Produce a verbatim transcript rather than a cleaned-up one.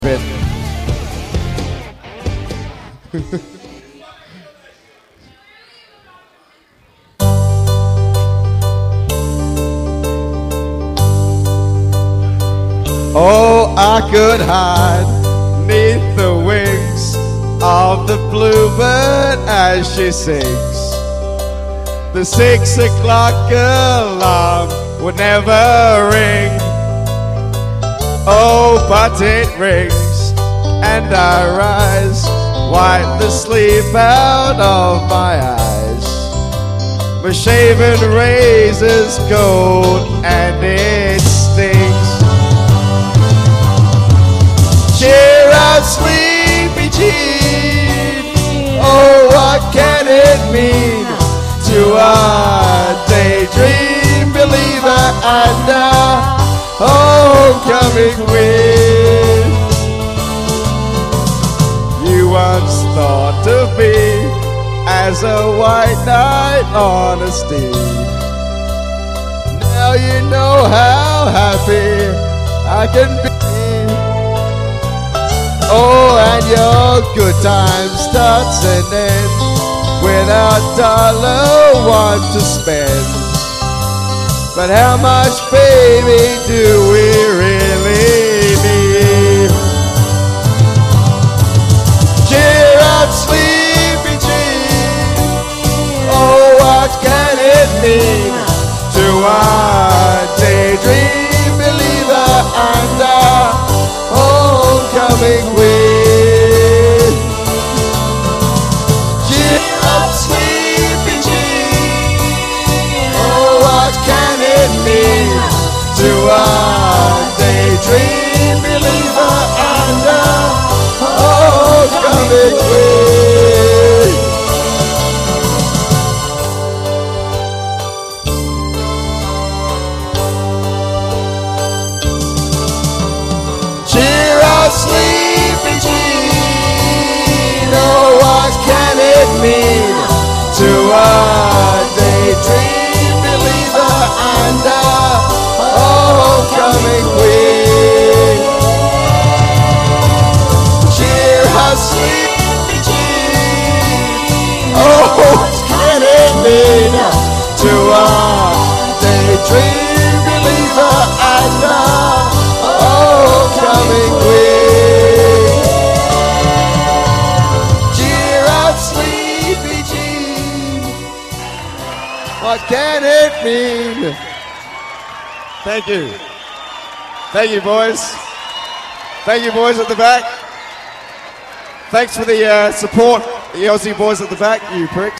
bit. Oh, I could hide neath the wings of the bluebird as she sings. The six o'clock alarm would never ring. Oh, but it rings, and I rise, wipe the sleep out of my eyes. My shaven razor's cold, and it stings. Cheer up, sleepy Jean. Oh, what can it mean to a daydream believer and a homecoming queen? You once thought of me as a white knight on a steed. Now you know how happy I can be. Oh, and your good time starts and ends without dollar one to spend. But how much, baby, do we really need? Cheer up, sleepy Jean. Oh, what can it mean to a daydream believer and a homecoming queen? Cheer up, sleepy Jean. Oh, what can it mean to a daydream believer and a homecoming queen? Cheer up, sleepy Jean. Oh, what can it mean to a daydream believer and a homecoming queen? Cheer up, sleepy Jean. Oh, what can it mean to a daydream believer and a homecoming queen? Cheer up, sleepy Jean. What can it mean? Thank you. Thank you, boys. Thank you, boys at the back. Thanks for the uh, support, the Aussie boys at the back, you pricks.